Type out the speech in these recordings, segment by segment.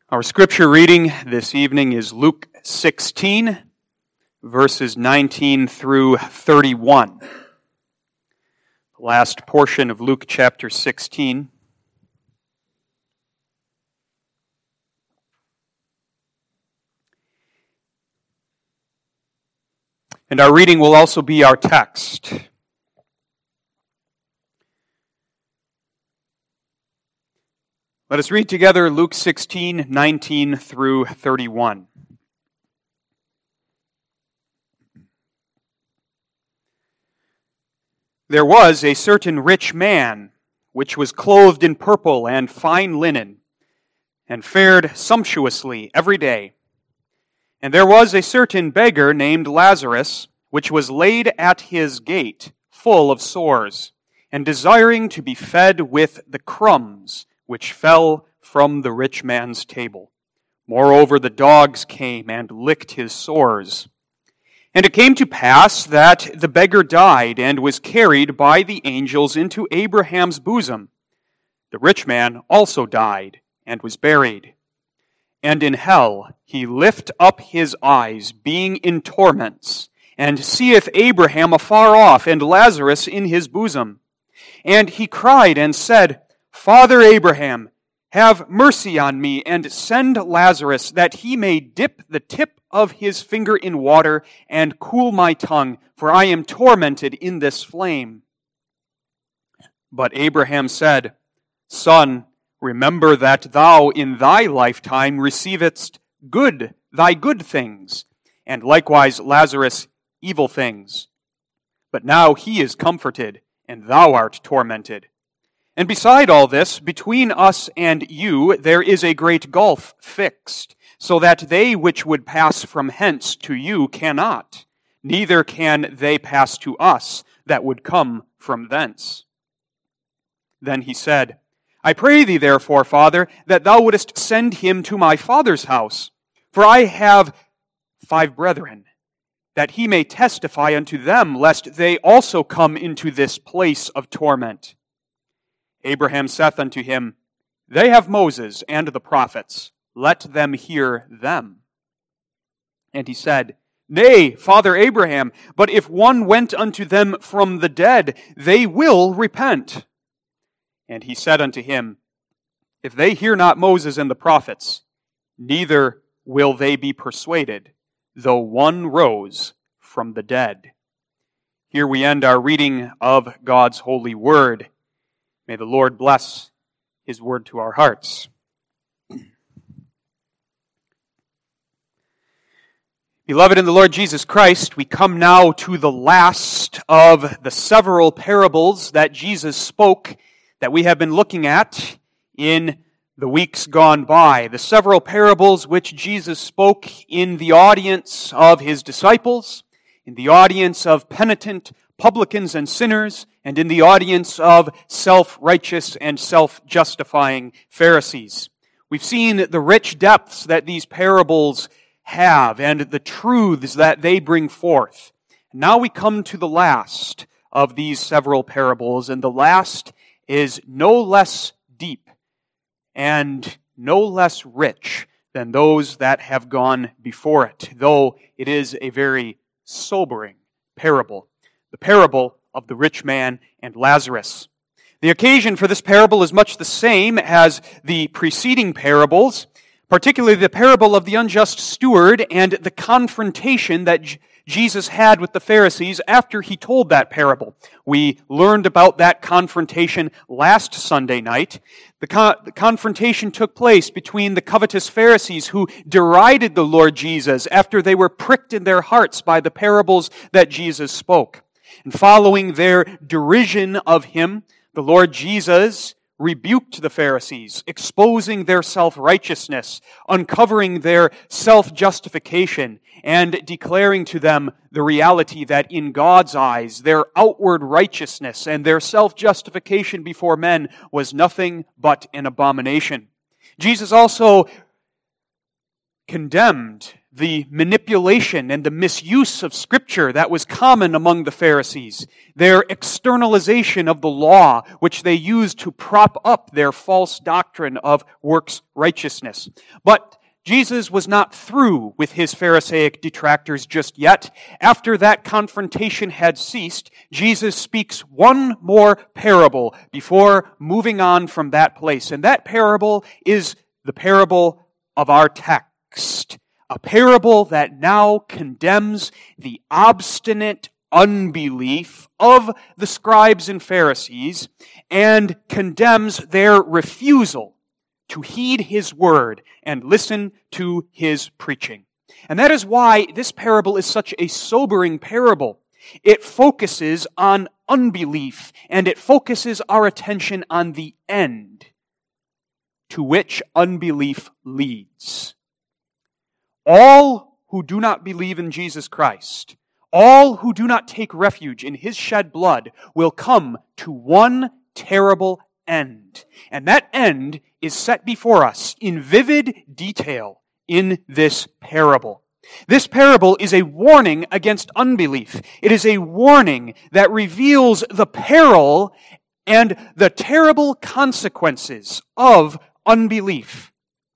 Our scripture reading this evening is Luke 16, verses 19 through 31. The last portion of Luke chapter 16. And our reading will also be our text. Let us read together Luke 16, 19 through 31. There was a certain rich man, which was clothed in purple and fine linen, and fared sumptuously every day. And there was a certain beggar named Lazarus, which was laid at his gate, full of sores, and desiring to be fed with the crumbs which fell from the rich man's table. Moreover, the dogs came and licked his sores. And it came to pass that the beggar died and was carried by the angels into Abraham's bosom. The rich man also died and was buried. And in hell he lift up his eyes, being in torments, and seeth Abraham afar off, and Lazarus in his bosom. And he cried and said, Father Abraham, have mercy on me, and send Lazarus, that he may dip the tip of his finger in water, and cool my tongue, for I am tormented in this flame. But Abraham said, Son, remember that thou in thy lifetime receivedst thy good things, and likewise Lazarus evil things. But now he is comforted, and thou art tormented. And beside all this, between us and you there is a great gulf fixed, so that they which would pass from hence to you cannot, neither can they pass to us that would come from thence. Then he said, I pray thee therefore, Father, that thou wouldest send him to my father's house, for I have 5 brethren, that he may testify unto them, lest they also come into this place of torment. Abraham saith unto him, They have Moses and the prophets, let them hear them. And he said, Nay, Father Abraham, but if one went unto them from the dead, they will repent. And he said unto him, If they hear not Moses and the prophets, neither will they be persuaded, though one rose from the dead. Here we end our reading of God's holy word. May the Lord bless His word to our hearts. Beloved in the Lord Jesus Christ, we come now to the last of the several parables that Jesus spoke that we have been looking at in the weeks gone by. The several parables which Jesus spoke in the audience of His disciples, in the audience of penitent publicans and sinners, and in the audience of self-righteous and self-justifying Pharisees. We've seen the rich depths that these parables have and the truths that they bring forth. Now we come to the last of these several parables, and the last is no less deep and no less rich than those that have gone before it, though it is a very sobering parable. The parable of the rich man and Lazarus. The occasion for this parable is much the same as the preceding parables, particularly the parable of the unjust steward and the confrontation that Jesus had with the Pharisees after He told that parable. We learned about that confrontation last Sunday night. The confrontation took place between the covetous Pharisees who derided the Lord Jesus after they were pricked in their hearts by the parables that Jesus spoke. And following their derision of Him, the Lord Jesus rebuked the Pharisees, exposing their self-righteousness, uncovering their self-justification, and declaring to them the reality that in God's eyes, their outward righteousness and their self-justification before men was nothing but an abomination. Jesus also condemned the manipulation and the misuse of Scripture that was common among the Pharisees, their externalization of the law, which they used to prop up their false doctrine of works righteousness. But Jesus was not through with his Pharisaic detractors just yet. After that confrontation had ceased, Jesus speaks one more parable before moving on from that place. And that parable is the parable of our text. A parable that now condemns the obstinate unbelief of the scribes and Pharisees and condemns their refusal to heed his word and listen to his preaching. And that is why this parable is such a sobering parable. It focuses on unbelief, and it focuses our attention on the end to which unbelief leads. All who do not believe in Jesus Christ, all who do not take refuge in his shed blood, will come to one terrible end. And that end is set before us in vivid detail in this parable. This parable is a warning against unbelief. It is a warning that reveals the peril and the terrible consequences of unbelief.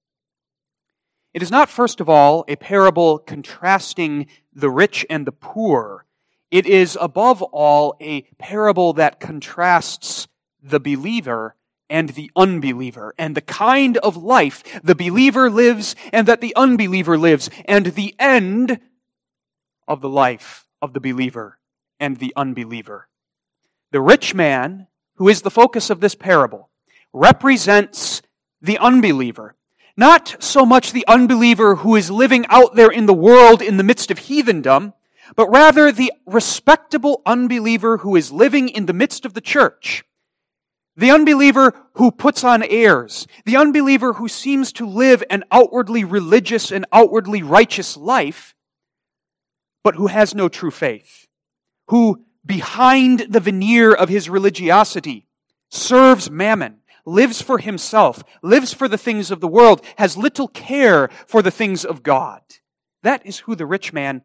It is not, first of all, a parable contrasting the rich and the poor. It is, above all, a parable that contrasts the believer and the unbeliever, and the kind of life the believer lives and that the unbeliever lives, and the end of the life of the believer and the unbeliever. The rich man, who is the focus of this parable, represents the unbeliever. Not so much the unbeliever who is living out there in the world in the midst of heathendom, but rather the respectable unbeliever who is living in the midst of the church. The unbeliever who puts on airs. The unbeliever who seems to live an outwardly religious and outwardly righteous life, but who has no true faith. Who, behind the veneer of his religiosity, serves mammon, lives for himself, lives for the things of the world, has little care for the things of God. That is who the rich man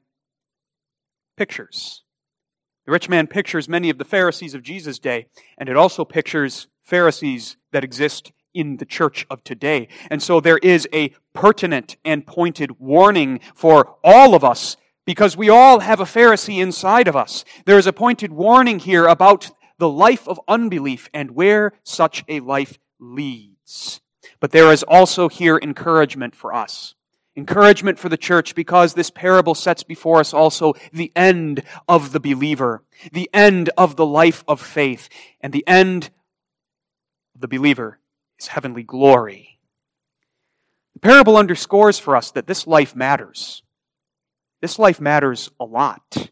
pictures. The rich man pictures many of the Pharisees of Jesus' day, and it also pictures Pharisees that exist in the church of today. And so there is a pertinent and pointed warning for all of us, because we all have a Pharisee inside of us. There is a pointed warning here about the life of unbelief and where such a life leads. But there is also here encouragement for us. Encouragement for the church, because this parable sets before us also the end of the believer, the end of the life of faith, and the end of the believer is heavenly glory. The parable underscores for us that this life matters. This life matters a lot.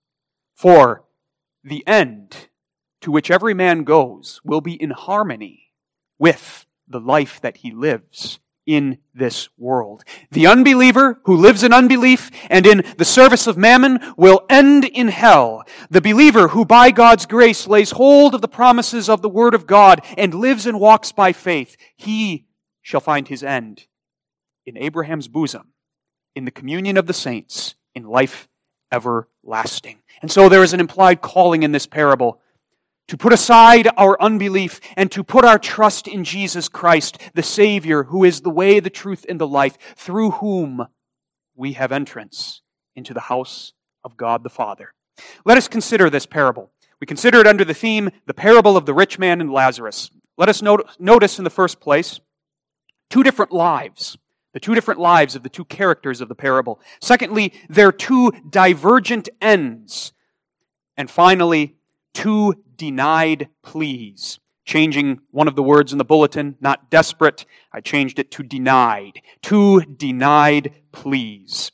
For the end to which every man goes will be in harmony with the life that he lives in this world. The unbeliever who lives in unbelief and in the service of mammon will end in hell. The believer who by God's grace lays hold of the promises of the Word of God and lives and walks by faith, he shall find his end in Abraham's bosom, in the communion of the saints, in life everlasting. And so there is an implied calling in this parable to put aside our unbelief and to put our trust in Jesus Christ, the Savior, who is the way, the truth, and the life, through whom we have entrance into the house of God the Father. Let us consider this parable. We consider it under the theme, the parable of the rich man and Lazarus. Let us notice in the first place two different lives. The two different lives of the two characters of the parable. Secondly, their two divergent ends. And finally, two denied pleas. Changing one of the words in the bulletin, not desperate, I changed it to denied. Two denied pleas.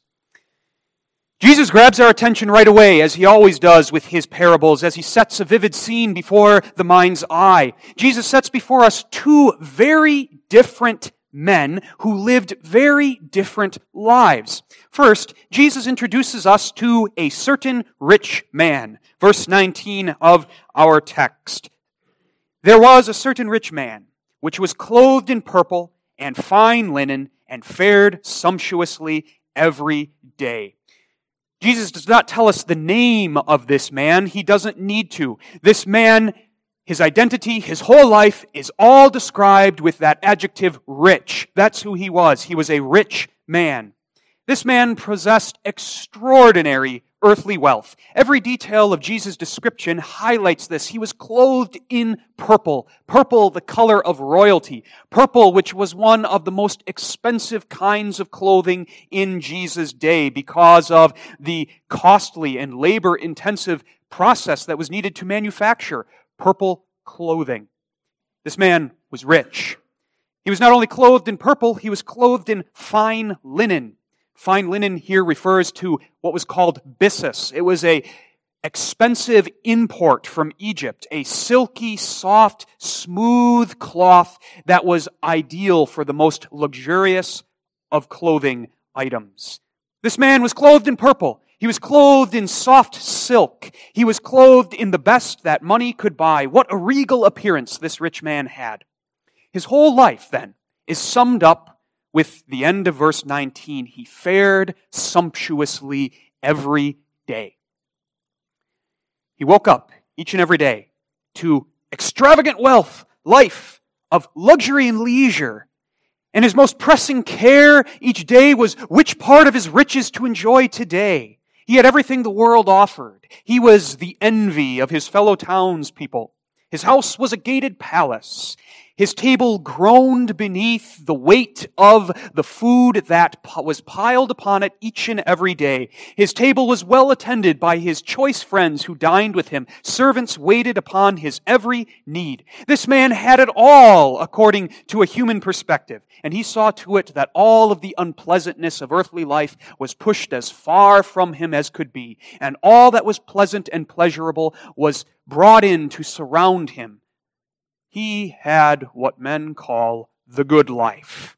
Jesus grabs our attention right away, as he always does with his parables, as he sets a vivid scene before the mind's eye. Jesus sets before us two very different men who lived very different lives. First, Jesus introduces us to a certain rich man. Verse 19 of our text. There was a certain rich man, which was clothed in purple and fine linen, and fared sumptuously every day. Jesus does not tell us the name of this man. He doesn't need to. This man, his identity, his whole life is all described with that adjective rich. That's who he was. He was a rich man. This man possessed extraordinary earthly wealth. Every detail of Jesus' description highlights this. He was clothed in purple. Purple, the color of royalty. Purple, which was one of the most expensive kinds of clothing in Jesus' day because of the costly and labor-intensive process that was needed to manufacture purple clothing. This man was rich. He was not only clothed in purple, he was clothed in fine linen. Fine linen here refers to what was called byssus. It was a expensive import from Egypt, a silky, soft, smooth cloth that was ideal for the most luxurious of clothing items. This man was clothed in purple. He was clothed in soft silk. He was clothed in the best that money could buy. What a regal appearance this rich man had. His whole life, then, is summed up with the end of verse 19. He fared sumptuously every day. He woke up each and every day to extravagant wealth, life of luxury and leisure. And his most pressing care each day was which part of his riches to enjoy today. He had everything the world offered. He was the envy of his fellow townspeople. His house was a gated palace. His table groaned beneath the weight of the food that was piled upon it each and every day. His table was well attended by his choice friends who dined with him. Servants waited upon his every need. This man had it all according to a human perspective, and he saw to it that all of the unpleasantness of earthly life was pushed as far from him as could be, and all that was pleasant and pleasurable was brought in to surround him. He had what men call the good life.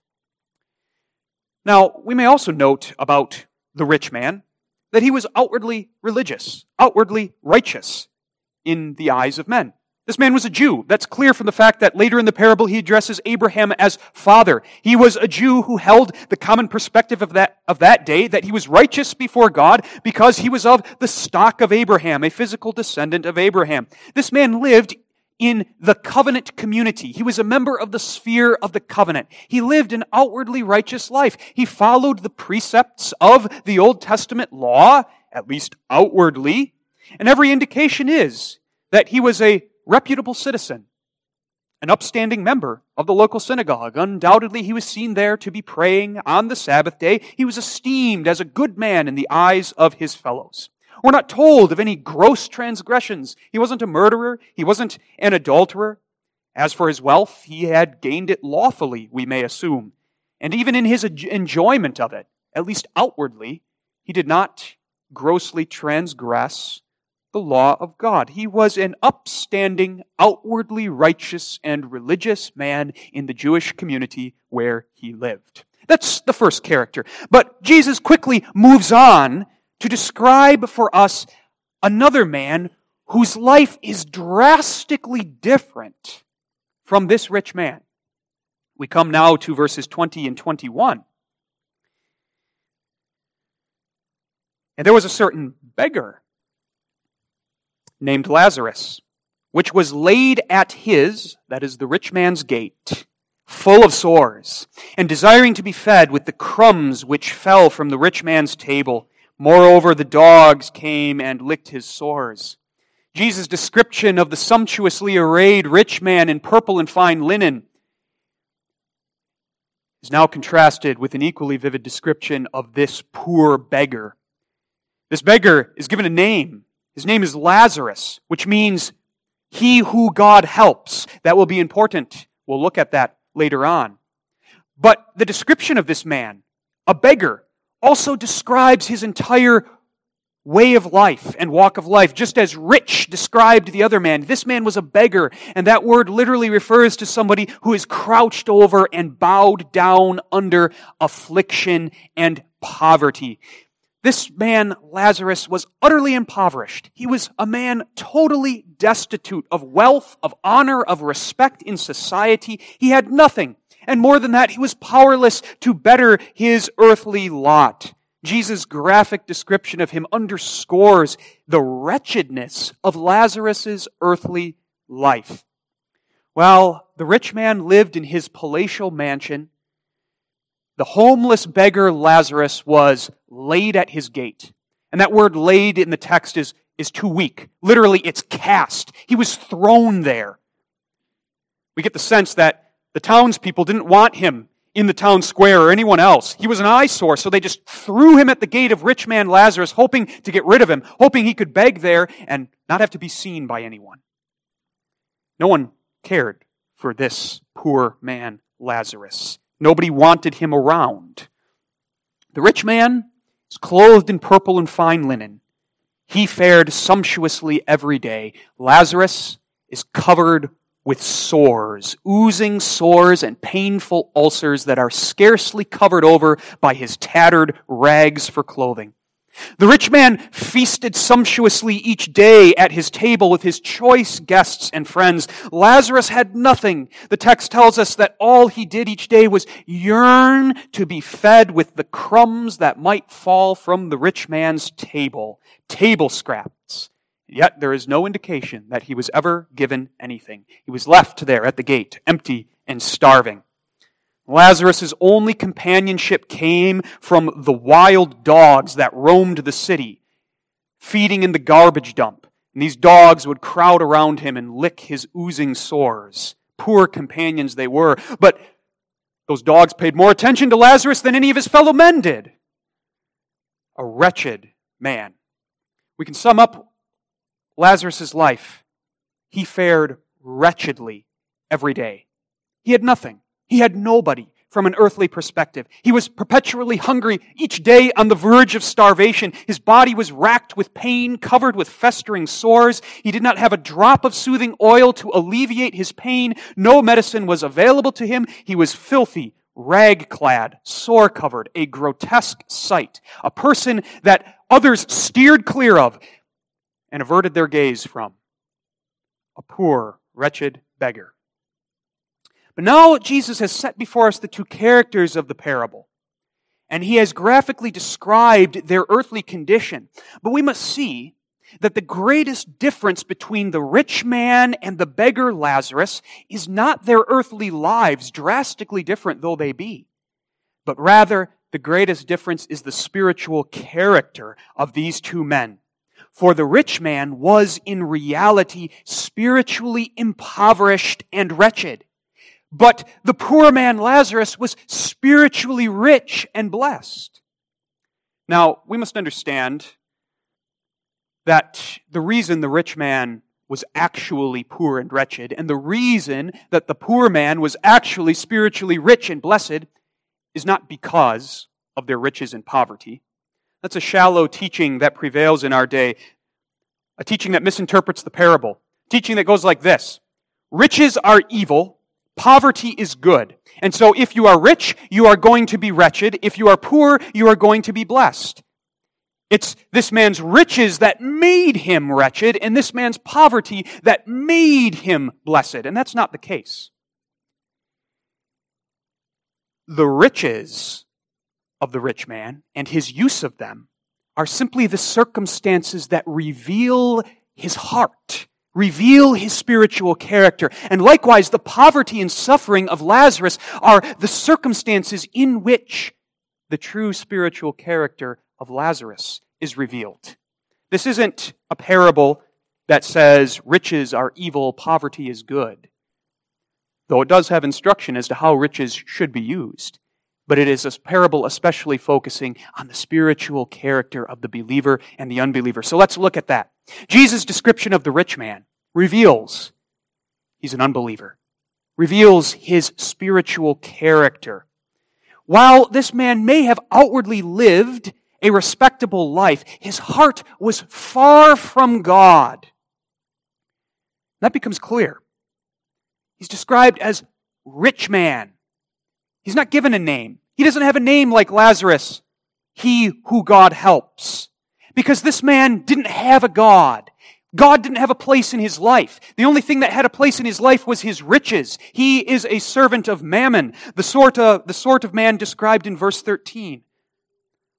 Now, we may also note about the rich man that he was outwardly religious, outwardly righteous in the eyes of men. This man was a Jew. That's clear from the fact that later in the parable he addresses Abraham as father. He was a Jew who held the common perspective of that day that he was righteous before God because he was of the stock of Abraham, a physical descendant of Abraham. This man lived in the covenant community. He was a member of the sphere of the covenant. He lived an outwardly righteous life. He followed the precepts of the Old Testament law, at least outwardly, and every indication is that he was a reputable citizen, an upstanding member of the local synagogue. Undoubtedly, he was seen there to be praying on the Sabbath day. He was esteemed as a good man in the eyes of his fellows. We're not told of any gross transgressions. He wasn't a murderer. He wasn't an adulterer. As for his wealth, he had gained it lawfully, we may assume. And even in his enjoyment of it, at least outwardly, he did not grossly transgress the law of God. He was an upstanding, outwardly righteous and religious man in the Jewish community where he lived. That's the first character. But Jesus quickly moves on to describe for us another man whose life is drastically different from this rich man. We come now to verses 20 and 21. And there was a certain beggar named Lazarus, which was laid at his, that is the rich man's gate, full of sores, and desiring to be fed with the crumbs which fell from the rich man's table. Moreover, the dogs came and licked his sores. Jesus' description of the sumptuously arrayed rich man in purple and fine linen is now contrasted with an equally vivid description of this poor beggar. This beggar is given a name. His name is Lazarus, which means he who God helps. That will be important. We'll look at that later on. But the description of this man, a beggar, also describes his entire way of life and walk of life. Just as rich described the other man, this man was a beggar, and that word literally refers to somebody who is crouched over and bowed down under affliction and poverty. This man, Lazarus, was utterly impoverished. He was a man totally destitute of wealth, of honor, of respect in society. He had nothing. And more than that, he was powerless to better his earthly lot. Jesus' graphic description of him underscores the wretchedness of Lazarus' earthly life. While the rich man lived in his palatial mansion, the homeless beggar Lazarus was laid at his gate. And that word laid in the text is too weak. Literally, it's cast. He was thrown there. We get the sense that the townspeople didn't want him in the town square or anyone else. He was an eyesore, so they just threw him at the gate of rich man Lazarus, hoping to get rid of him, hoping he could beg there and not have to be seen by anyone. No one cared for this poor man Lazarus. Nobody wanted him around. The rich man is clothed in purple and fine linen. He fared sumptuously every day. Lazarus is covered with sores, oozing sores and painful ulcers that are scarcely covered over by his tattered rags for clothing. The rich man feasted sumptuously each day at his table with his choice guests and friends. Lazarus had nothing. The text tells us that all he did each day was yearn to be fed with the crumbs that might fall from the rich man's table scraps. Yet there is no indication that he was ever given anything. He was left there at the gate, empty and starving. Lazarus' only companionship came from the wild dogs that roamed the city, feeding in the garbage dump. And these dogs would crowd around him and lick his oozing sores. Poor companions they were, but those dogs paid more attention to Lazarus than any of his fellow men did. A wretched man. We can sum up Lazarus' life. He fared wretchedly every day. He had nothing. He had nobody from an earthly perspective. He was perpetually hungry, each day on the verge of starvation. His body was racked with pain, covered with festering sores. He did not have a drop of soothing oil to alleviate his pain. No medicine was available to him. He was filthy, rag-clad, sore-covered, a grotesque sight. A person that others steered clear of and averted their gaze from. A poor, wretched beggar. But now Jesus has set before us the two characters of the parable, and he has graphically described their earthly condition. But we must see that the greatest difference between the rich man and the beggar Lazarus is not their earthly lives, drastically different though they be, but rather the greatest difference is the spiritual character of these two men. For the rich man was in reality spiritually impoverished and wretched. But the poor man Lazarus was spiritually rich and blessed. Now, we must understand that the reason the rich man was actually poor and wretched, and the reason that the poor man was actually spiritually rich and blessed, is not because of their riches and poverty. That's a shallow teaching that prevails in our day, a teaching that misinterprets the parable, a teaching that goes like this: riches are evil, poverty is good. And so if you are rich, you are going to be wretched. If you are poor, you are going to be blessed. It's this man's riches that made him wretched, and this man's poverty that made him blessed. And that's not the case. The riches of the rich man and his use of them are simply the circumstances that reveal his heart, reveal his spiritual character. And likewise, the poverty and suffering of Lazarus are the circumstances in which the true spiritual character of Lazarus is revealed. This isn't a parable that says riches are evil, poverty is good, though it does have instruction as to how riches should be used. But it is a parable especially focusing on the spiritual character of the believer and the unbeliever. So let's look at that. Jesus' description of the rich man reveals he's an unbeliever, reveals his spiritual character. While this man may have outwardly lived a respectable life, his heart was far from God. That becomes clear. He's described as rich man. He's not given a name. He doesn't have a name like Lazarus, he who God helps. Because this man didn't have a God. God didn't have a place in his life. The only thing that had a place in his life was his riches. He is a servant of mammon, the sort of man described in verse 13.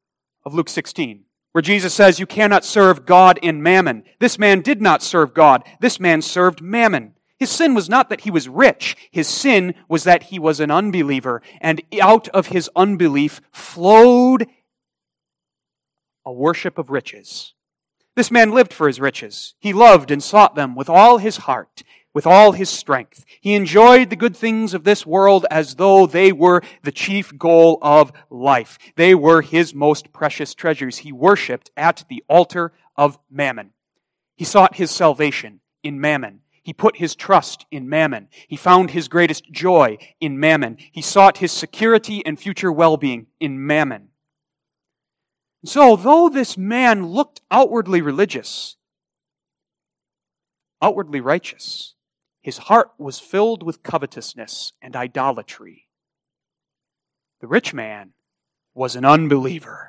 of Luke 16, where Jesus says, you cannot serve God and mammon. This man did not serve God. This man served mammon. His sin was not that he was rich. His sin was that he was an unbeliever. And out of his unbelief flowed a worship of riches. This man lived for his riches. He loved and sought them with all his heart, with all his strength. He enjoyed the good things of this world as though they were the chief goal of life. They were his most precious treasures. He worshipped at the altar of mammon. He sought his salvation in mammon. He put his trust in mammon. He found his greatest joy in mammon. He sought his security and future well-being in mammon. So, though this man looked outwardly religious, outwardly righteous, his heart was filled with covetousness and idolatry. The rich man was an unbeliever.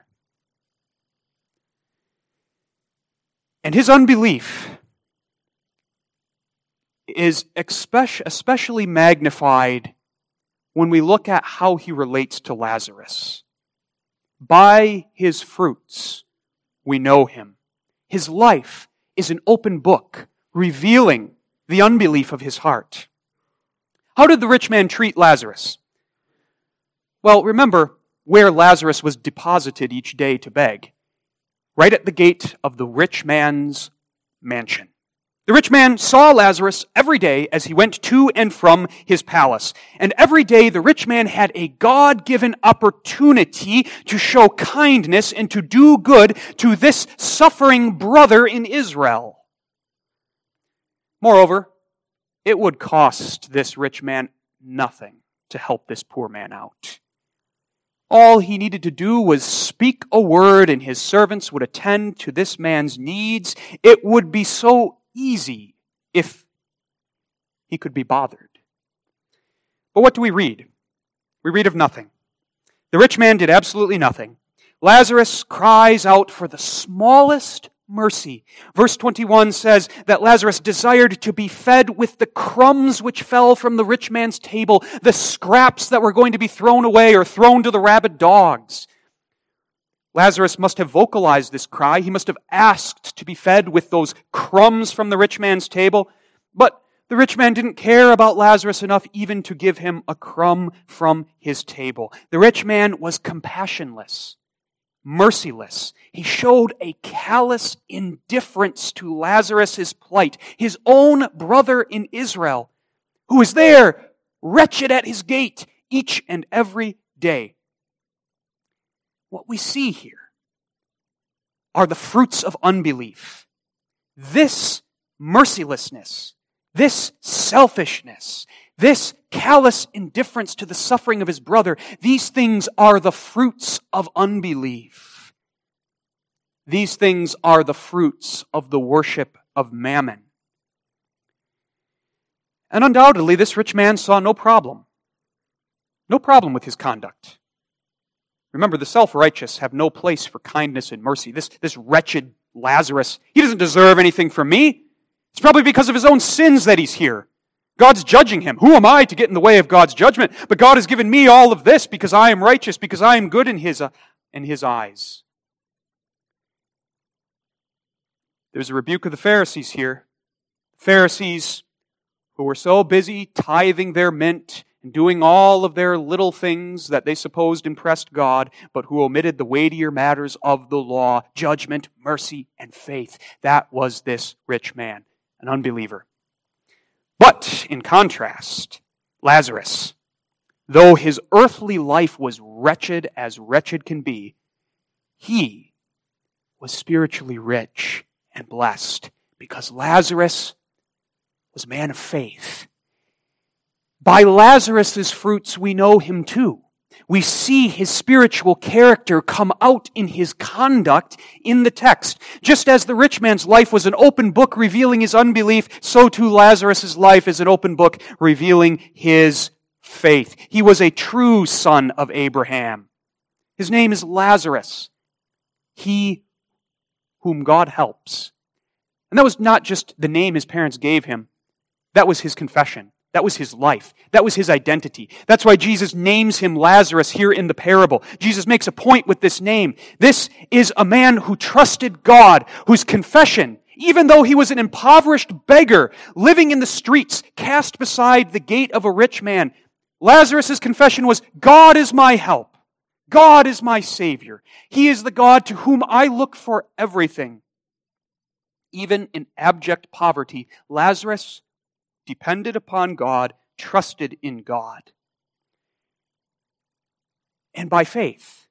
And his unbelief is especially magnified when we look at how he relates to Lazarus. By his fruits we know him. His life is an open book, revealing the unbelief of his heart. How did the rich man treat Lazarus? Well, remember where Lazarus was deposited each day to beg. Right at the gate of the rich man's mansion. The rich man saw Lazarus every day as he went to and from his palace. And every day the rich man had a God-given opportunity to show kindness and to do good to this suffering brother in Israel. Moreover, it would cost this rich man nothing to help this poor man out. All he needed to do was speak a word and his servants would attend to this man's needs. It would be so easy if he could be bothered. But what do we read? We read of nothing. The rich man did absolutely nothing. Lazarus cries out for the smallest mercy. Verse 21 says that Lazarus desired to be fed with the crumbs which fell from the rich man's table, the scraps that were going to be thrown away or thrown to the rabid dogs. Lazarus must have vocalized this cry. He must have asked to be fed with those crumbs from the rich man's table. But the rich man didn't care about Lazarus enough even to give him a crumb from his table. The rich man was compassionless, merciless. He showed a callous indifference to Lazarus' plight, his own brother in Israel, who was there, wretched at his gate, each and every day. What we see here are the fruits of unbelief. This mercilessness, this selfishness, this callous indifference to the suffering of his brother, these things are the fruits of unbelief. These things are the fruits of the worship of mammon. And undoubtedly, this rich man saw no problem with his conduct. Remember, the self-righteous have no place for kindness and mercy. This wretched Lazarus, he doesn't deserve anything from me. It's probably because of his own sins that he's here. God's judging him. Who am I to get in the way of God's judgment? But God has given me all of this because I am righteous, because I am good in His eyes. There's a rebuke of the Pharisees here. The Pharisees who were so busy tithing their mint and doing all of their little things that they supposed impressed God, but who omitted the weightier matters of the law, judgment, mercy, and faith. That was this rich man, an unbeliever. But, in contrast, Lazarus, though his earthly life was wretched as wretched can be, he was spiritually rich and blessed because Lazarus was a man of faith. By Lazarus' fruits we know him too. We see his spiritual character come out in his conduct in the text. Just as the rich man's life was an open book revealing his unbelief, so too Lazarus' life is an open book revealing his faith. He was a true son of Abraham. His name is Lazarus, he whom God helps. And that was not just the name his parents gave him. That was his confession. That was his life. That was his identity. That's why Jesus names him Lazarus here in the parable. Jesus makes a point with this name. This is a man who trusted God, whose confession, even though he was an impoverished beggar living in the streets, cast beside the gate of a rich man, Lazarus' confession was, God is my help. God is my Savior. He is the God to whom I look for everything. Even in abject poverty, Lazarus depended upon God, trusted in God. And by faith,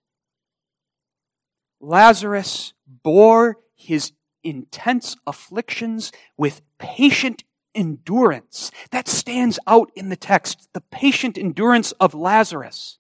Lazarus bore his intense afflictions with patient endurance. That stands out in the text, the patient endurance of Lazarus.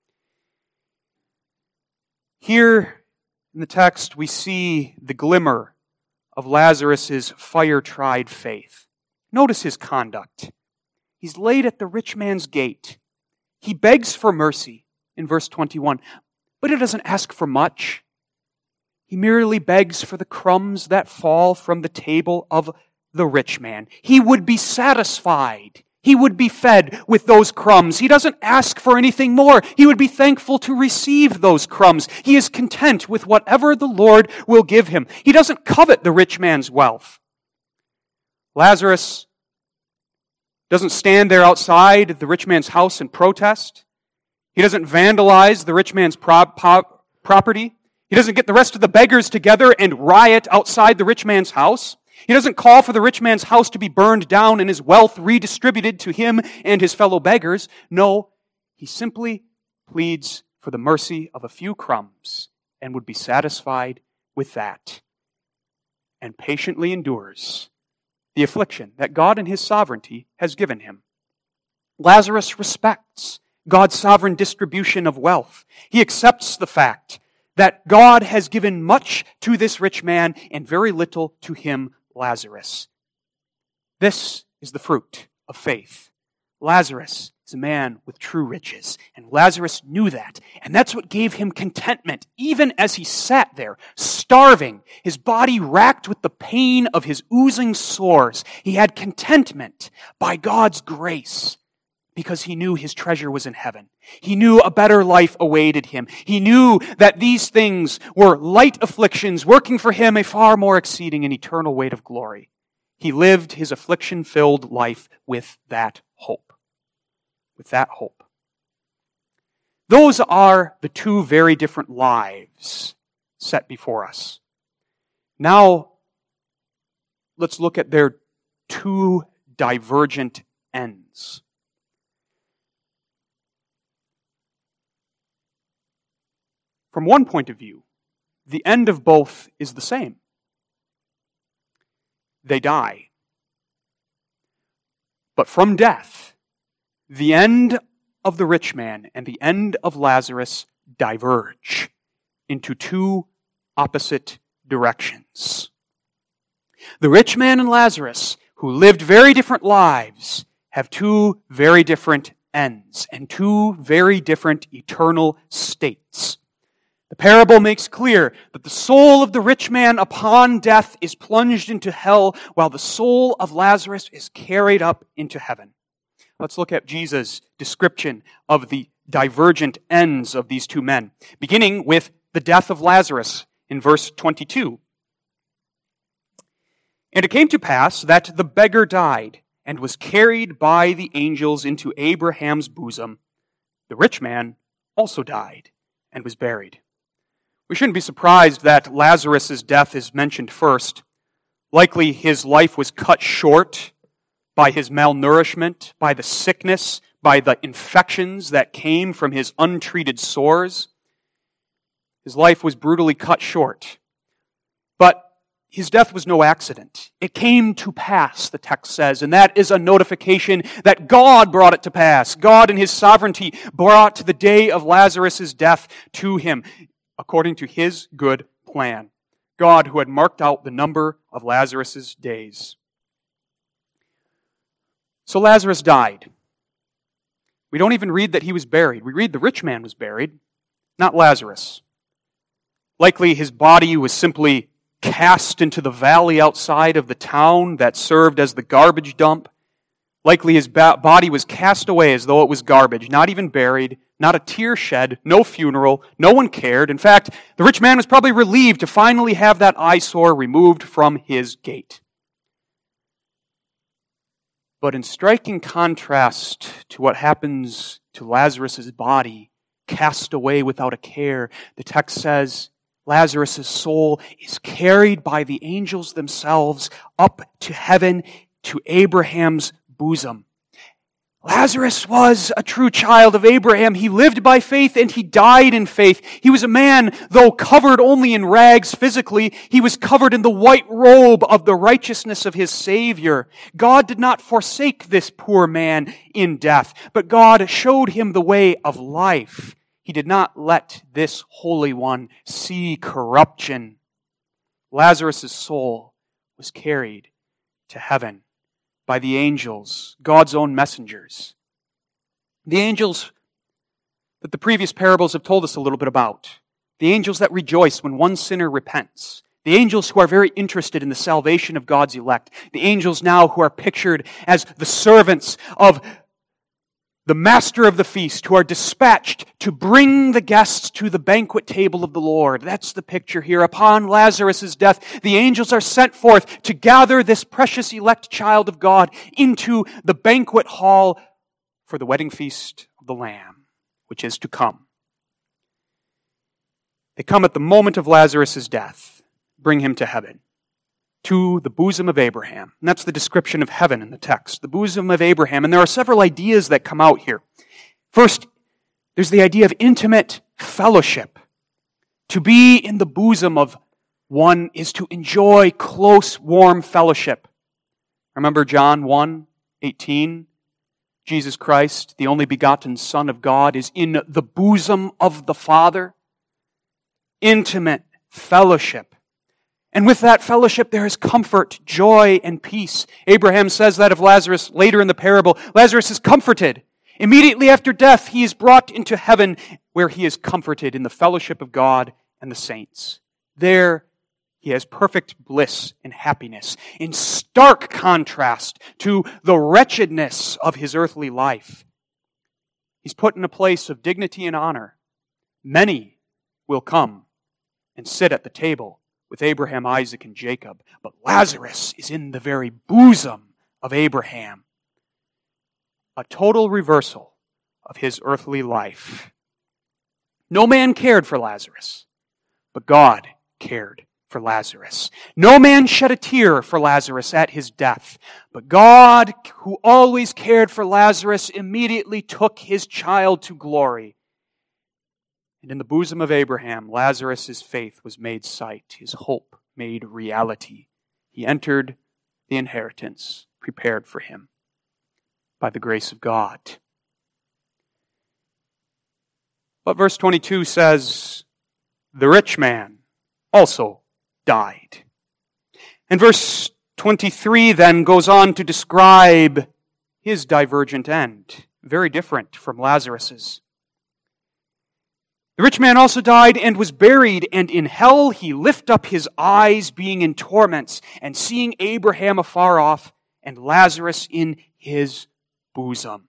Here in the text, we see the glimmer of Lazarus' fire-tried faith. Notice his conduct. He's laid at the rich man's gate. He begs for mercy in verse 21, but he doesn't ask for much. He merely begs for the crumbs that fall from the table of the rich man. He would be satisfied. He would be fed with those crumbs. He doesn't ask for anything more. He would be thankful to receive those crumbs. He is content with whatever the Lord will give him. He doesn't covet the rich man's wealth. Lazarus doesn't stand there outside the rich man's house and protest. He doesn't vandalize the rich man's property. He doesn't get the rest of the beggars together and riot outside the rich man's house. He doesn't call for the rich man's house to be burned down and his wealth redistributed to him and his fellow beggars. No, he simply pleads for the mercy of a few crumbs and would be satisfied with that, and patiently endures the affliction that God in His sovereignty has given him. Lazarus respects God's sovereign distribution of wealth. He accepts the fact that God has given much to this rich man and very little to him, Lazarus. This is the fruit of faith. Lazarus is a man with true riches, and Lazarus knew that, and that's what gave him contentment, even as he sat there, starving, his body racked with the pain of his oozing sores. He had contentment by God's grace, because he knew his treasure was in heaven. He knew a better life awaited him. He knew that these things were light afflictions, working for him a far more exceeding and eternal weight of glory. He lived his affliction-filled life with that hope. With that hope. Those are the two very different lives set before us. Now, let's look at their two divergent ends. From one point of view, the end of both is the same. They die. But from death, the end of the rich man and the end of Lazarus diverge into two opposite directions. The rich man and Lazarus, who lived very different lives, have two very different ends and two very different eternal states. The parable makes clear that the soul of the rich man upon death is plunged into hell, while the soul of Lazarus is carried up into heaven. Let's look at Jesus' description of the divergent ends of these two men, beginning with the death of Lazarus in verse 22. And it came to pass that the beggar died and was carried by the angels into Abraham's bosom. The rich man also died and was buried. We shouldn't be surprised that Lazarus' death is mentioned first. Likely his life was cut short by his malnourishment, by the sickness, by the infections that came from his untreated sores. His life was brutally cut short. But his death was no accident. It came to pass, the text says, and that is a notification that God brought it to pass. God in His sovereignty brought the day of Lazarus' death to him, according to His good plan. God who had marked out the number of Lazarus' days. So Lazarus died. We don't even read that he was buried. We read the rich man was buried, not Lazarus. Likely his body was simply cast into the valley outside of the town that served as the garbage dump. Likely his body was cast away as though it was garbage, not even buried, not a tear shed, no funeral, no one cared. In fact, the rich man was probably relieved to finally have that eyesore removed from his gate. But in striking contrast to what happens to Lazarus' body, cast away without a care, the text says Lazarus' soul is carried by the angels themselves up to heaven, to Abraham's bosom. Lazarus was a true child of Abraham. He lived by faith and he died in faith. He was a man, though covered only in rags physically, he was covered in the white robe of the righteousness of his Savior. God did not forsake this poor man in death, but God showed him the way of life. He did not let this Holy One see corruption. Lazarus' soul was carried to heaven by the angels, God's own messengers. The angels that the previous parables have told us a little bit about. The angels that rejoice when one sinner repents. The angels who are very interested in the salvation of God's elect. The angels now who are pictured as the servants of the master of the feast, who are dispatched to bring the guests to the banquet table of the Lord. That's the picture here. Upon Lazarus' death, the angels are sent forth to gather this precious elect child of God into the banquet hall for the wedding feast of the Lamb, which is to come. They come at the moment of Lazarus' death, bring him to heaven, to the bosom of Abraham. And that's the description of heaven in the text, the bosom of Abraham. And there are several ideas that come out here. First, there's the idea of intimate fellowship. To be in the bosom of one is to enjoy close, warm fellowship. Remember John 1:18? Jesus Christ, the only begotten Son of God, is in the bosom of the Father. Intimate fellowship. And with that fellowship, there is comfort, joy, and peace. Abraham says that of Lazarus later in the parable. Lazarus is comforted. Immediately after death, he is brought into heaven where he is comforted in the fellowship of God and the saints. There, he has perfect bliss and happiness, in stark contrast to the wretchedness of his earthly life. He's put in a place of dignity and honor. Many will come and sit at the table with Abraham, Isaac, and Jacob. But Lazarus is in the very bosom of Abraham. A total reversal of his earthly life. No man cared for Lazarus, but God cared for Lazarus. No man shed a tear for Lazarus at his death, but God, who always cared for Lazarus, immediately took his child to glory. And in the bosom of Abraham, Lazarus' faith was made sight, his hope made reality. He entered the inheritance prepared for him by the grace of God. But verse 22 says, the rich man also died. And verse 23 then goes on to describe his divergent end, very different from Lazarus's. The rich man also died and was buried, and in hell he lift up his eyes, being in torments, and seeing Abraham afar off, and Lazarus in his bosom.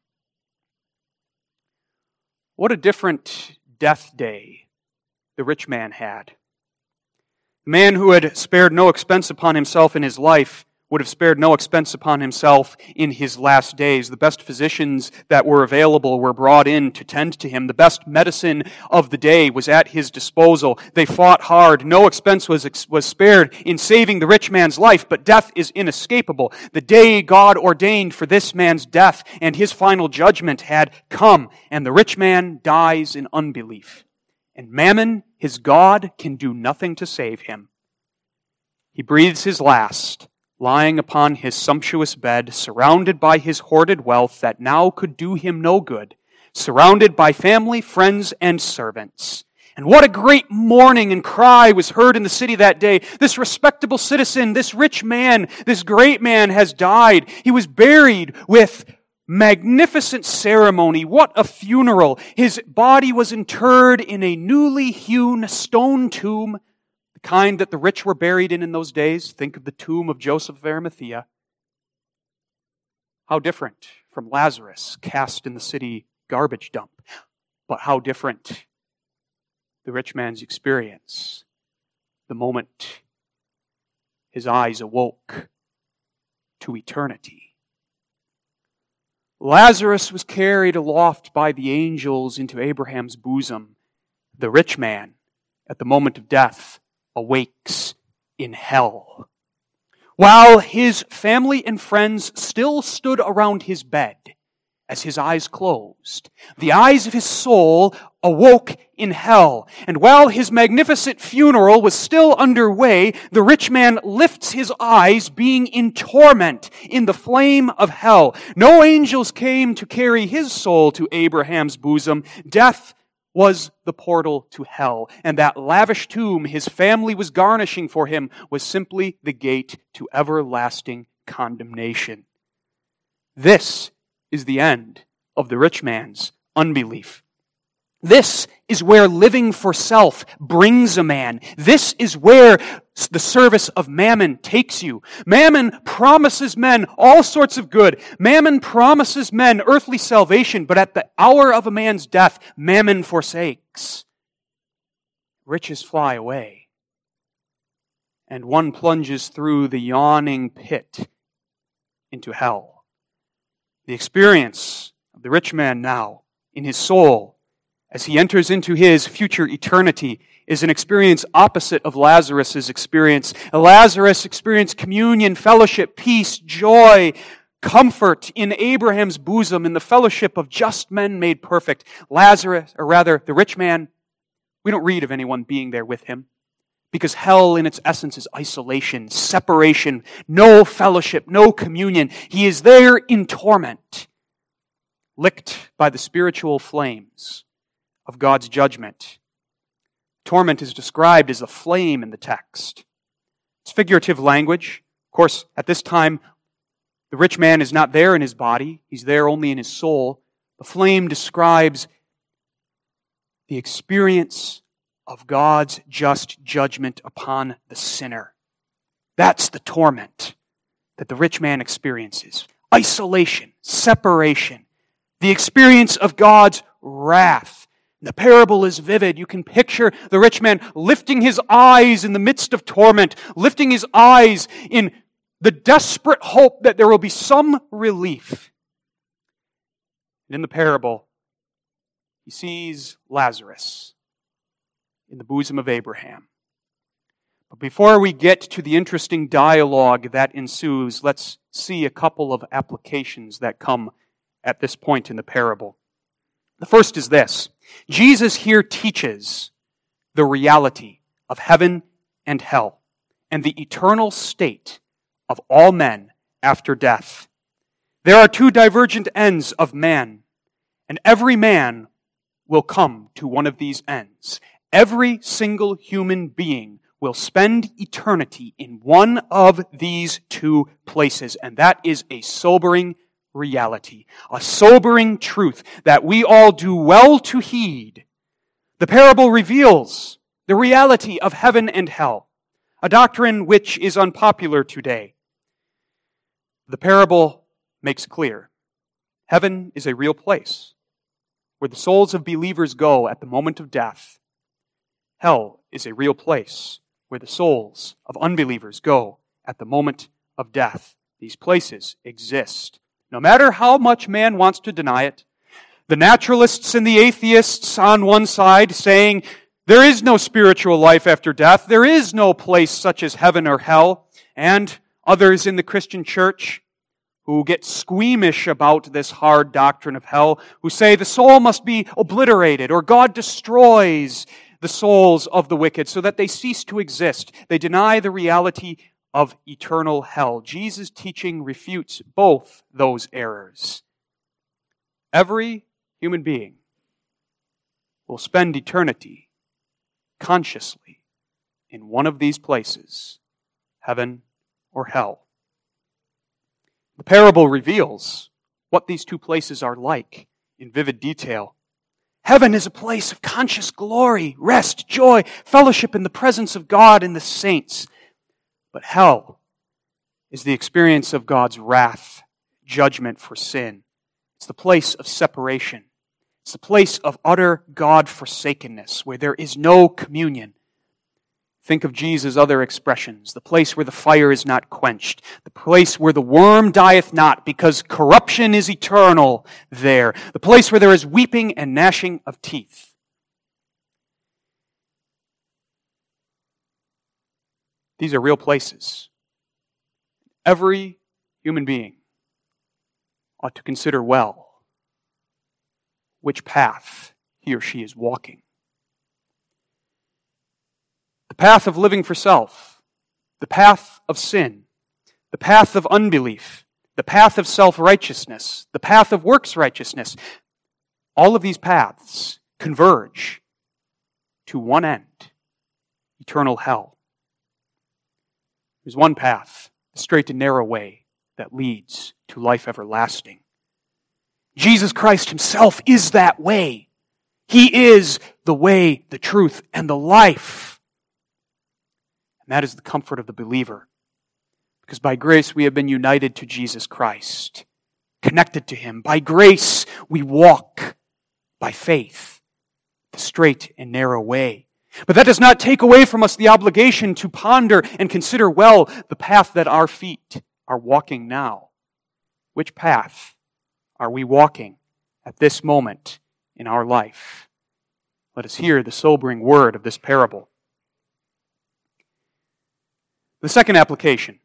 What a different death day the rich man had. The man who had spared no expense upon himself in his life would have spared no expense upon himself in his last days. The best physicians that were available were brought in to tend to him. The best medicine of the day was at his disposal. They fought hard. No expense was spared in saving the rich man's life, but death is inescapable. The day God ordained for this man's death and his final judgment had come, and the rich man dies in unbelief. And Mammon, his god, can do nothing to save him. He breathes his last, lying upon his sumptuous bed, surrounded by his hoarded wealth that now could do him no good, surrounded by family, friends, and servants. And what a great mourning and cry was heard in the city that day. This respectable citizen, this rich man, this great man has died. He was buried with magnificent ceremony. What a funeral. His body was interred in a newly hewn stone tomb, the kind that the rich were buried in those days. Think of the tomb of Joseph of Arimathea. How different from Lazarus cast in the city garbage dump. But how different the rich man's experience the moment his eyes awoke to eternity. Lazarus was carried aloft by the angels into Abraham's bosom. The rich man, at the moment of death, awakes in hell. While his family and friends still stood around his bed as his eyes closed, the eyes of his soul awoke in hell. And while his magnificent funeral was still underway, the rich man lifts his eyes, being in torment in the flame of hell. No angels came to carry his soul to Abraham's bosom. Death was the portal to hell, and that lavish tomb his family was garnishing for him was simply the gate to everlasting condemnation. This is the end of the rich man's unbelief. This is where living for self brings a man. This is where the service of mammon takes you. Mammon promises men all sorts of good. Mammon promises men earthly salvation, but at the hour of a man's death, mammon forsakes. Riches fly away, and one plunges through the yawning pit into hell. The experience of the rich man now in his soul as he enters into his future eternity is an experience opposite of Lazarus' experience. Lazarus experienced communion, fellowship, peace, joy, comfort in Abraham's bosom in the fellowship of just men made perfect. The rich man, we don't read of anyone being there with him because hell in its essence is isolation, separation, no fellowship, no communion. He is there in torment, licked by the spiritual flames of God's judgment. Torment is described as a flame in the text. It's figurative language. Of course, at this time, the rich man is not there in his body. He's there only in his soul. The flame describes the experience of God's just judgment upon the sinner. That's the torment that the rich man experiences. Isolation, separation, the experience of God's wrath. The parable is vivid. You can picture the rich man lifting his eyes in the midst of torment, lifting his eyes in the desperate hope that there will be some relief. And in the parable, he sees Lazarus in the bosom of Abraham. But before we get to the interesting dialogue that ensues, let's see a couple of applications that come at this point in the parable. The first is this. Jesus here teaches the reality of heaven and hell and the eternal state of all men after death. There are two divergent ends of man, and every man will come to one of these ends. Every single human being will spend eternity in one of these two places, and that is a sobering reality, a sobering truth that we all do well to heed. The parable reveals the reality of heaven and hell, a doctrine which is unpopular today. The parable makes clear heaven is a real place where the souls of believers go at the moment of death. Hell is a real place where the souls of unbelievers go at the moment of death. These places exist. No matter how much man wants to deny it, the naturalists and the atheists on one side saying there is no spiritual life after death, there is no place such as heaven or hell, and others in the Christian church who get squeamish about this hard doctrine of hell, who say the soul must be obliterated or God destroys the souls of the wicked so that they cease to exist. They deny the reality of eternal hell. Jesus' teaching refutes both those errors. Every human being will spend eternity consciously in one of these places, heaven or hell. The parable reveals what these two places are like in vivid detail. Heaven is a place of conscious glory, rest, joy, fellowship in the presence of God and the saints. But hell is the experience of God's wrath, judgment for sin. It's the place of separation. It's the place of utter God-forsakenness, where there is no communion. Think of Jesus' other expressions. The place where the fire is not quenched. The place where the worm dieth not, because corruption is eternal there. The place where there is weeping and gnashing of teeth. These are real places. Every human being ought to consider well which path he or she is walking. The path of living for self, the path of sin, the path of unbelief, the path of self-righteousness, the path of works righteousness. All of these paths converge to one end, eternal hell. There's one path, the straight and narrow way that leads to life everlasting. Jesus Christ himself is that way. He is the way, the truth, and the life. And that is the comfort of the believer. Because by grace we have been united to Jesus Christ, connected to Him. By grace we walk by faith, the straight and narrow way. But that does not take away from us the obligation to ponder and consider well the path that our feet are walking now. Which path are we walking at this moment in our life? Let us hear the sobering word of this parable. The second application.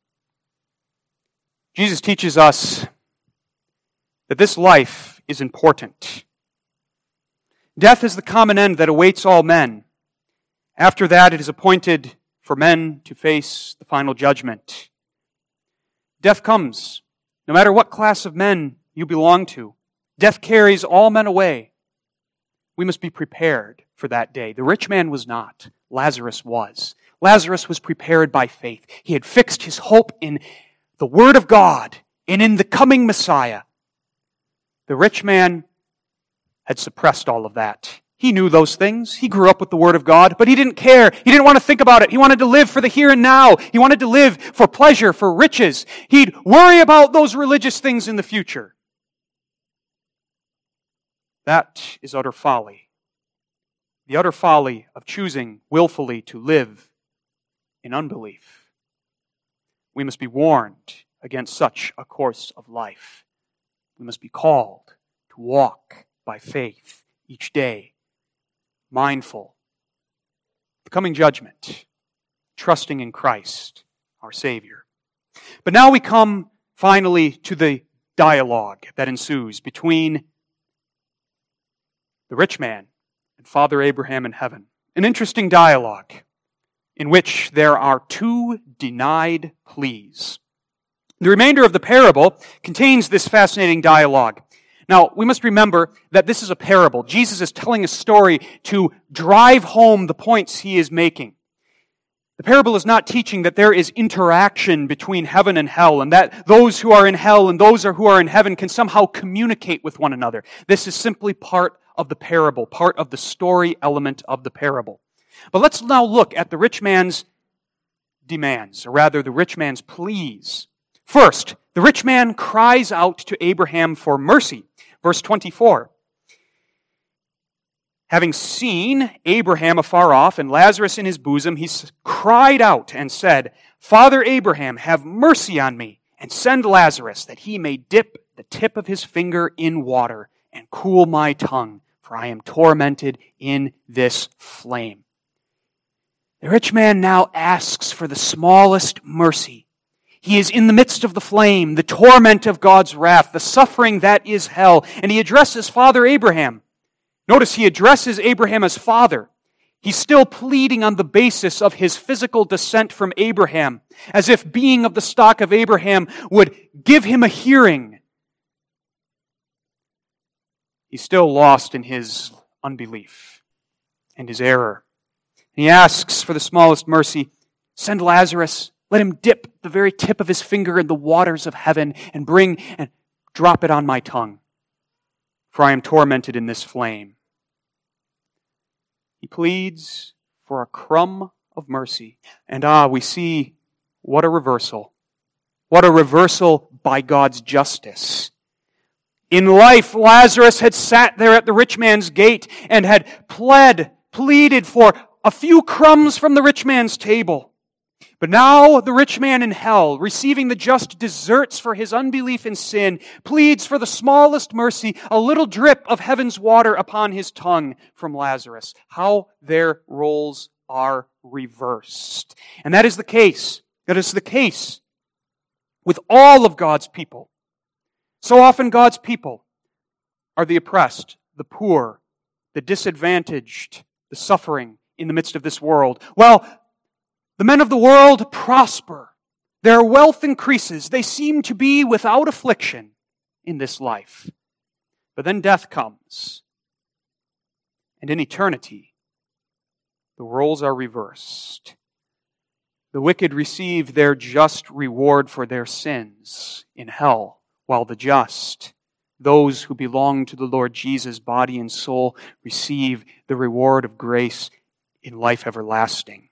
Jesus teaches us that this life is important. Death is the common end that awaits all men. After that, it is appointed for men to face the final judgment. Death comes, no matter what class of men you belong to. Death carries all men away. We must be prepared for that day. The rich man was not. Lazarus was. Lazarus was prepared by faith. He had fixed his hope in the Word of God and in the coming Messiah. The rich man had suppressed all of that. He knew those things. He grew up with the Word of God, but he didn't care. He didn't want to think about it. He wanted to live for the here and now. He wanted to live for pleasure, for riches. He'd worry about those religious things in the future. That is utter folly. The utter folly of choosing willfully to live in unbelief. We must be warned against such a course of life. We must be called to walk by faith each day, mindful of the coming judgment, trusting in Christ, our Savior. But now we come finally to the dialogue that ensues between the rich man and Father Abraham in heaven. An interesting dialogue in which there are two denied pleas. The remainder of the parable contains this fascinating dialogue. Now, we must remember that this is a parable. Jesus is telling a story to drive home the points he is making. The parable is not teaching that there is interaction between heaven and hell, and that those who are in hell and those who are in heaven can somehow communicate with one another. This is simply part of the parable, part of the story element of the parable. But let's now look at the rich man's demands, or rather the rich man's pleas. First, the rich man cries out to Abraham for mercy. Verse 24. Having seen Abraham afar off and Lazarus in his bosom, he cried out and said, Father Abraham, have mercy on me, and send Lazarus, that he may dip the tip of his finger in water and cool my tongue, for I am tormented in this flame. The rich man now asks for the smallest mercy. He is in the midst of the flame, the torment of God's wrath, the suffering that is hell, and he addresses Father Abraham. Notice he addresses Abraham as father. He's still pleading on the basis of his physical descent from Abraham, as if being of the stock of Abraham would give him a hearing. He's still lost in his unbelief and his error. He asks for the smallest mercy. Send Lazarus. Let him dip the very tip of his finger in the waters of heaven and bring and drop it on my tongue, for I am tormented in this flame. He pleads for a crumb of mercy. And we see what a reversal. What a reversal by God's justice. In life, Lazarus had sat there at the rich man's gate and had pleaded for a few crumbs from the rich man's table. But now the rich man in hell, receiving the just deserts for his unbelief and sin, pleads for the smallest mercy, a little drip of heaven's water upon his tongue from Lazarus. How their roles are reversed. And that is the case. That is the case with all of God's people. So often God's people are the oppressed, the poor, the disadvantaged, the suffering in the midst of this world. Well, the men of the world prosper. Their wealth increases. They seem to be without affliction in this life. But then death comes. And in eternity, the roles are reversed. The wicked receive their just reward for their sins in hell, while the just, those who belong to the Lord Jesus, body and soul, receive the reward of grace in life everlasting.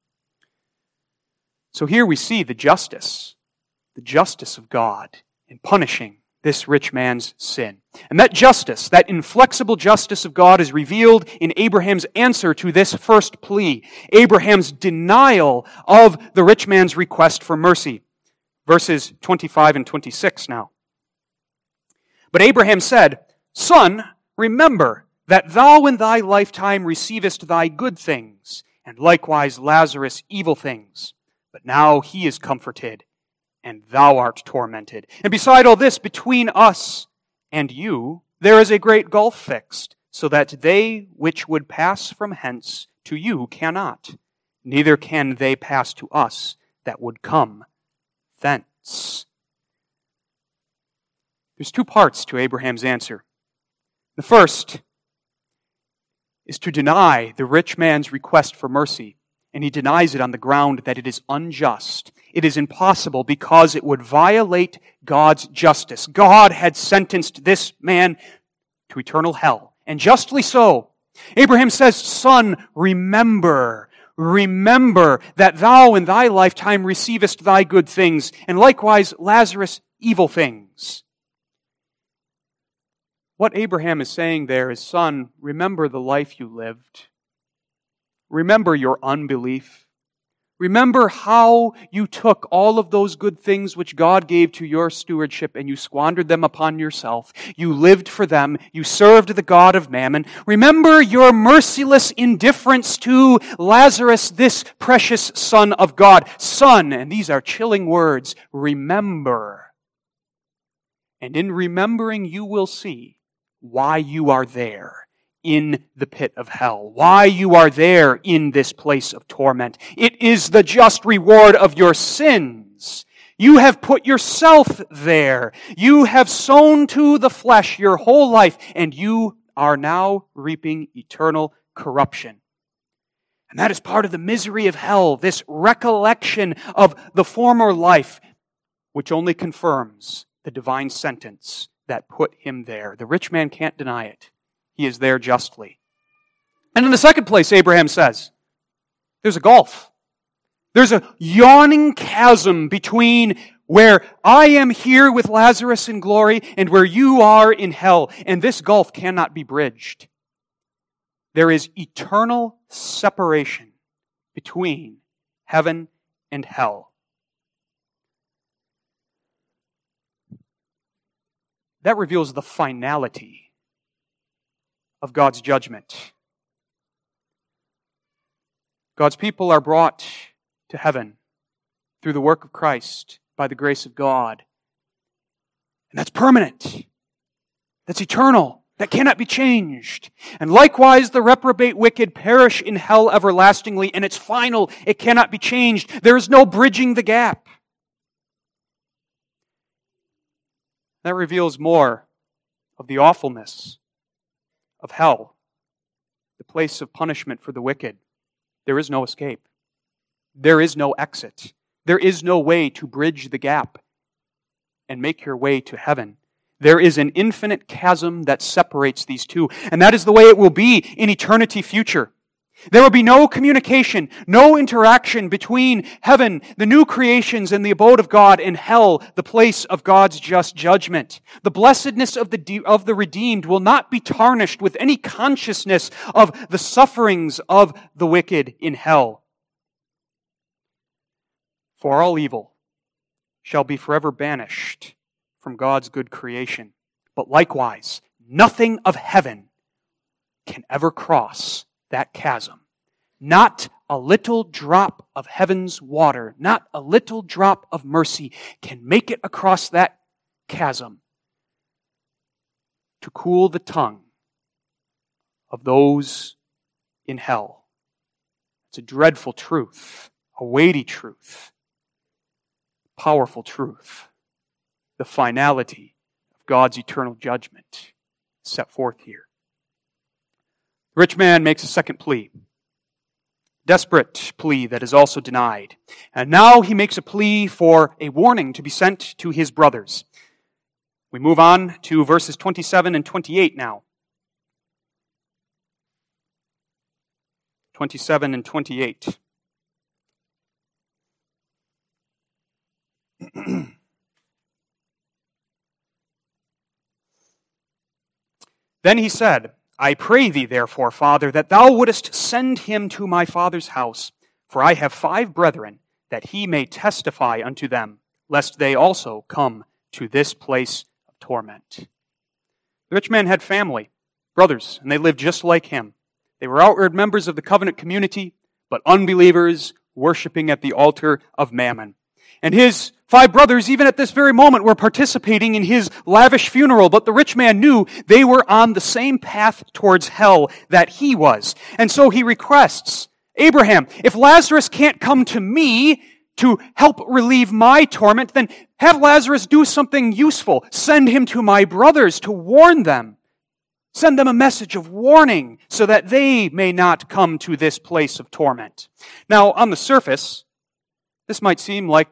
So here we see the justice of God in punishing this rich man's sin. And that justice, that inflexible justice of God, is revealed in Abraham's answer to this first plea, Abraham's denial of the rich man's request for mercy. Verses 25 and 26 now. But Abraham said, Son, remember that thou in thy lifetime receivest thy good things, and likewise Lazarus evil things. But now he is comforted, and thou art tormented. And beside all this, between us and you, there is a great gulf fixed, so that they which would pass from hence to you cannot, neither can they pass to us that would come thence. There's two parts to Abraham's answer. The first is to deny the rich man's request for mercy, and he denies it on the ground that it is unjust. It is impossible because it would violate God's justice. God had sentenced this man to eternal hell, and justly so. Abraham says, Son, remember that thou in thy lifetime receivest thy good things, and likewise Lazarus evil things. What Abraham is saying there is, Son, remember the life you lived. Remember your unbelief. Remember how you took all of those good things which God gave to your stewardship and you squandered them upon yourself. You lived for them. You served the God of Mammon. Remember your merciless indifference to Lazarus, this precious Son of God. Son, and these are chilling words, remember. And in remembering you will see why you are there in the pit of hell, why you are there in this place of torment. It is the just reward of your sins. You have put yourself there. You have sown to the flesh your whole life, and you are now reaping eternal corruption. And that is part of the misery of hell, this recollection of the former life, which only confirms the divine sentence that put him there. The rich man can't deny it. He is there justly. And in the second place, Abraham says, there's a gulf. There's a yawning chasm between where I am here with Lazarus in glory and where you are in hell. And this gulf cannot be bridged. There is eternal separation between heaven and hell. That reveals the finality of God's judgment. God's people are brought to heaven through the work of Christ by the grace of God. And that's permanent. That's eternal. That cannot be changed. And likewise, the reprobate wicked perish in hell everlastingly, and it's final. It cannot be changed. There is no bridging the gap. That reveals more of the awfulness of hell, the place of punishment for the wicked. There is no escape. There is no exit. There is no way to bridge the gap and make your way to heaven. There is an infinite chasm that separates these two, and that is the way it will be in eternity future. There will be no communication, no interaction between heaven, the new creations and the abode of God, and hell, the place of God's just judgment. The blessedness of the redeemed will not be tarnished with any consciousness of the sufferings of the wicked in hell. For all evil shall be forever banished from God's good creation. But likewise, nothing of heaven can ever cross that chasm. Not a little drop of heaven's water, not a little drop of mercy can make it across that chasm to cool the tongue of those in hell. It's a dreadful truth, a weighty truth, powerful truth. The finality of God's eternal judgment set forth here. The rich man makes a second plea. Desperate plea that is also denied. And now he makes a plea for a warning to be sent to his brothers. We move on to verses 27 and 28 now. 27 and 28. Then he said, I pray thee, therefore, Father, that thou wouldest send him to my father's house, for I have 5 brethren, that he may testify unto them, lest they also come to this place of torment. The rich man had family, brothers, and they lived just like him. They were outward members of the covenant community, but unbelievers worshiping at the altar of Mammon. And his 5 brothers, even at this very moment, were participating in his lavish funeral, but the rich man knew they were on the same path towards hell that he was. And so he requests, Abraham, if Lazarus can't come to me to help relieve my torment, then have Lazarus do something useful. Send him to my brothers to warn them. Send them a message of warning so that they may not come to this place of torment. Now, on the surface, this might seem like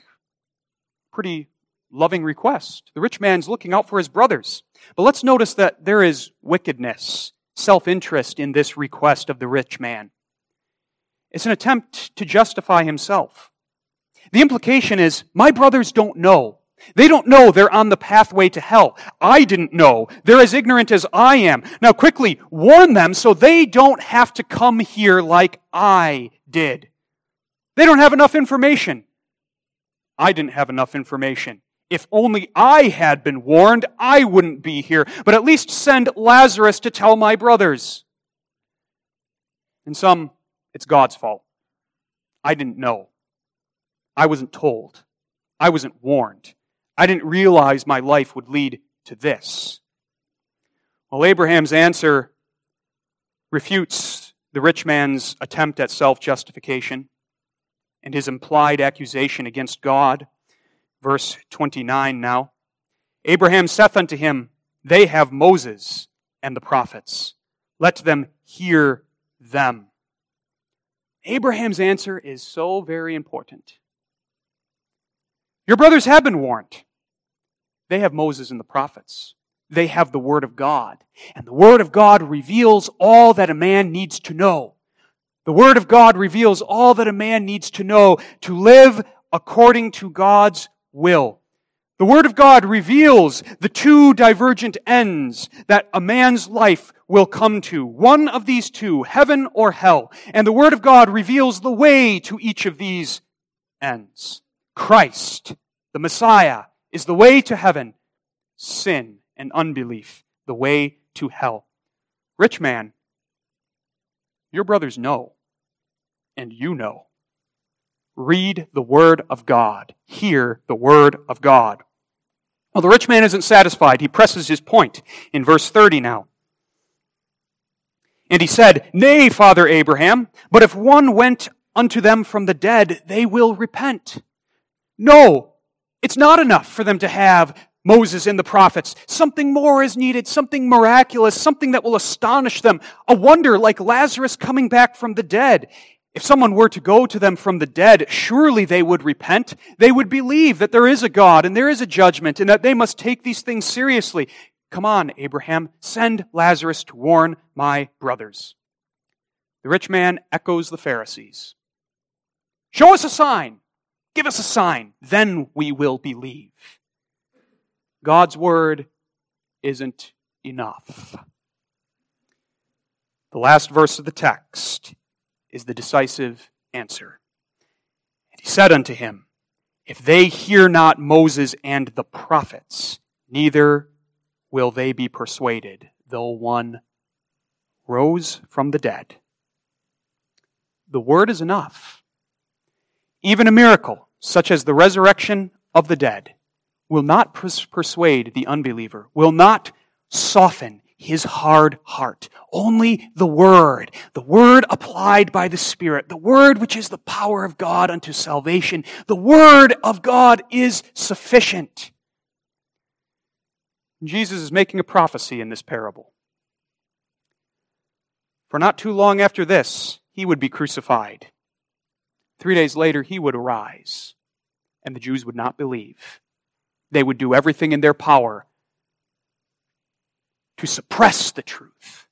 pretty loving request. The rich man's looking out for his brothers. But let's notice that there is wickedness, self-interest in this request of the rich man. It's an attempt to justify himself. The implication is, my brothers don't know. They don't know they're on the pathway to hell. I didn't know. They're as ignorant as I am. Now quickly, warn them so they don't have to come here like I did. They don't have enough information. I didn't have enough information. If only I had been warned, I wouldn't be here. But at least send Lazarus to tell my brothers. In some, it's God's fault. I didn't know. I wasn't told. I wasn't warned. I didn't realize my life would lead to this. Well, Abraham's answer refutes the rich man's attempt at self-justification and his implied accusation against God. Verse 29 now. Abraham saith unto him, They have Moses and the prophets. Let them hear them. Abraham's answer is so very important. Your brothers have been warned. They have Moses and the prophets. They have the Word of God. And the Word of God reveals all that a man needs to know. The Word of God reveals all that a man needs to know to live according to God's will. The Word of God reveals the 2 divergent ends that a man's life will come to. One of these 2, heaven or hell. And the Word of God reveals the way to each of these ends. Christ, the Messiah, is the way to heaven. Sin and unbelief, the way to hell. Rich man, your brothers know, and you know. Read the Word of God. Hear the Word of God. Well, the rich man isn't satisfied. He presses his point in verse 30 now. And he said, Nay, Father Abraham, but if one went unto them from the dead, they will repent. No, it's not enough for them to have Moses and the prophets. Something more is needed, something miraculous, something that will astonish them. A wonder like Lazarus coming back from the dead. If someone were to go to them from the dead, surely they would repent. They would believe that there is a God and there is a judgment and that they must take these things seriously. Come on, Abraham, send Lazarus to warn my brothers. The rich man echoes the Pharisees. Show us a sign. Give us a sign. Then we will believe. God's word isn't enough. The last verse of the text is the decisive answer. And he said unto him, if they hear not Moses and the prophets, neither will they be persuaded, though one rose from the dead. The word is enough. Even a miracle, such as the resurrection of the dead, will not persuade the unbeliever, will not soften his hard heart. Only the Word applied by the Spirit, the Word which is the power of God unto salvation, the Word of God is sufficient. Jesus is making a prophecy in this parable. For not too long after this, he would be crucified. 3 days later, he would arise, and the Jews would not believe. They would do everything in their power to suppress the truth.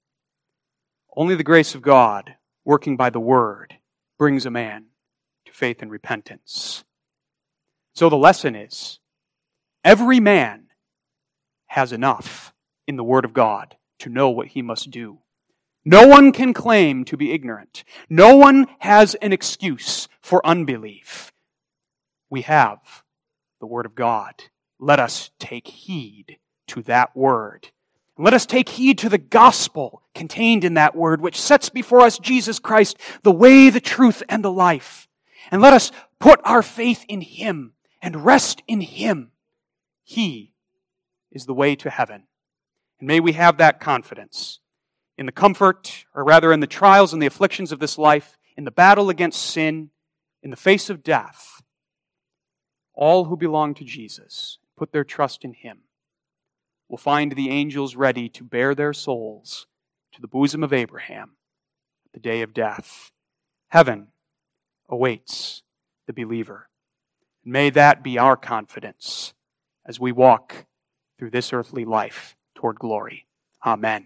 Only the grace of God, working by the Word, brings a man to faith and repentance. So the lesson is, every man has enough in the Word of God to know what he must do. No one can claim to be ignorant. No one has an excuse for unbelief. We have the Word of God. Let us take heed to that Word. Let us take heed to the gospel contained in that Word, which sets before us Jesus Christ, the way, the truth, and the life. And let us put our faith in Him and rest in Him. He is the way to heaven. And may we have that confidence in the comfort, or rather in the trials and the afflictions of this life, in the battle against sin, in the face of death. All who belong to Jesus, put their trust in Him, will find the angels ready to bear their souls to the bosom of Abraham at the day of death. Heaven awaits the believer. And may that be our confidence as we walk through this earthly life toward glory. Amen.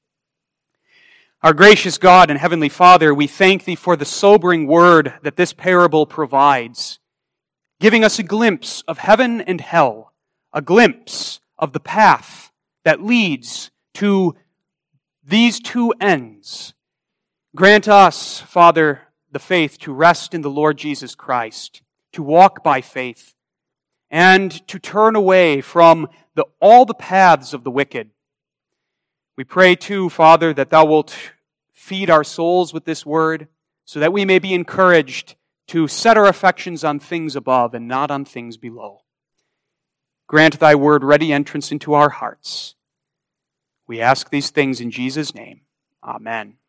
Our gracious God and Heavenly Father, we thank Thee for the sobering word that this parable provides, giving us a glimpse of heaven and hell, a glimpse of the path that leads to these two ends. Grant us, Father, the faith to rest in the Lord Jesus Christ, to walk by faith, and to turn away from all the paths of the wicked. We pray too, Father, that Thou wilt feed our souls with this word, so that we may be encouraged to set our affections on things above and not on things below. Grant Thy word ready entrance into our hearts. We ask these things in Jesus' name. Amen.